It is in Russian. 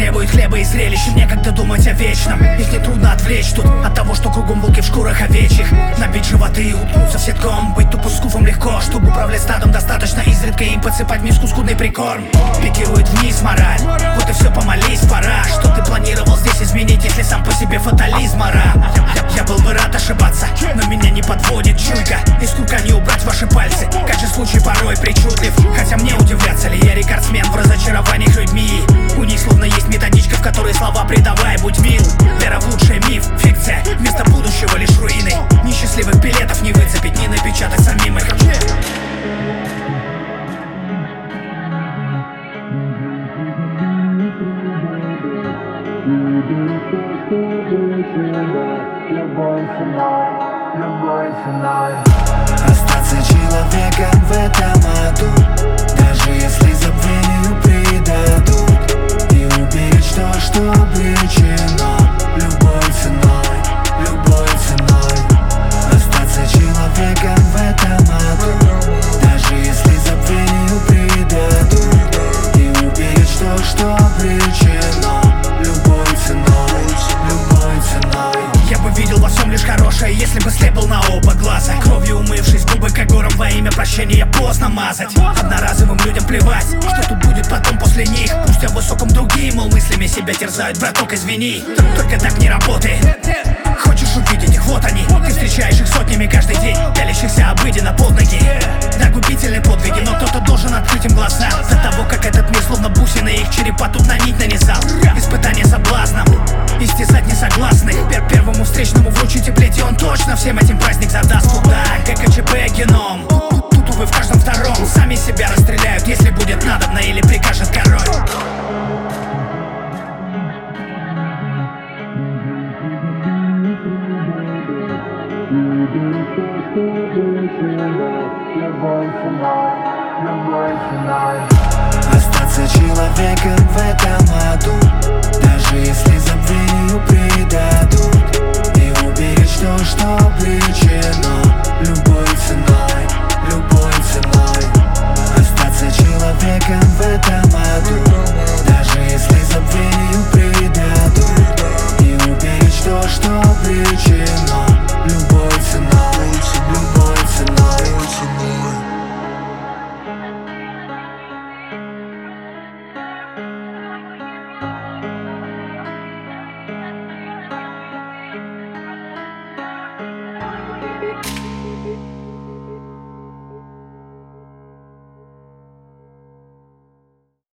требует хлеба и зрелищ, и некогда думать о вечном. Их нетрудно отвлечь тут от того, что кругом волки в шкурах овечьих. Набить животы и уткнуться в сетком. Быть тупо скуфом легко, чтобы управлять стадом, достаточно изредка им подсыпать в миску скудный прикорм. Пикирует вниз мораль, вот и все, помолись, пора. Что ты планировал здесь изменить, если сам по себе фатализм ора? Я был бы рад ошибаться, но меня не подводит чуйка. Из курка не убрать ваши пальцы, как же случай порой причудлив. Хотя мне удивляться ли, я рекордсмен в разочарованиях людьми. У них словно есть методичка, в которой слова придавай, будь мил. Вера в лучший миф, фикция, вместо будущего лишь руины. Несчастливых билетов не выцепить, не напечатать самим их. Остаться человеком в этом аду, даже если забвению предадут, и уберечь то, что обречено, любой ценой, любой ценой. Остаться человеком в этом аду, даже если забвению предадут, и уберечь то, что обречено, любой ценой, любой ценой. Я бы видел во всем лишь хорошее, если бы слеп был на оба глаза. Кровью умывшись, губы как гором во имя прощения поздно мазать. Одноразовым людям плевать, что тут будет потом после них. Пусть о высоком другие, мол, мыслями себя терзают, браток, извини. Только так не работает. Хочешь увидеть их, вот они. Ты встречаешь их сотнями каждый день, пялящихся обыденно под ноги. Да, губительные подвиги, но кто-то должен открыть им глаза. До того, как этот мир словно бусины их черепа тут на нить нанизал. Испытание соблазном, истязать несогласных. Первому встречному вручите плеть, и он точно всем этим праздник задаст. Куда, ГКЧП, геном. Тут, увы, в каждом втором. Сами себя расстреляют, если будет надобно или прикажет король. Остаться человеком в этом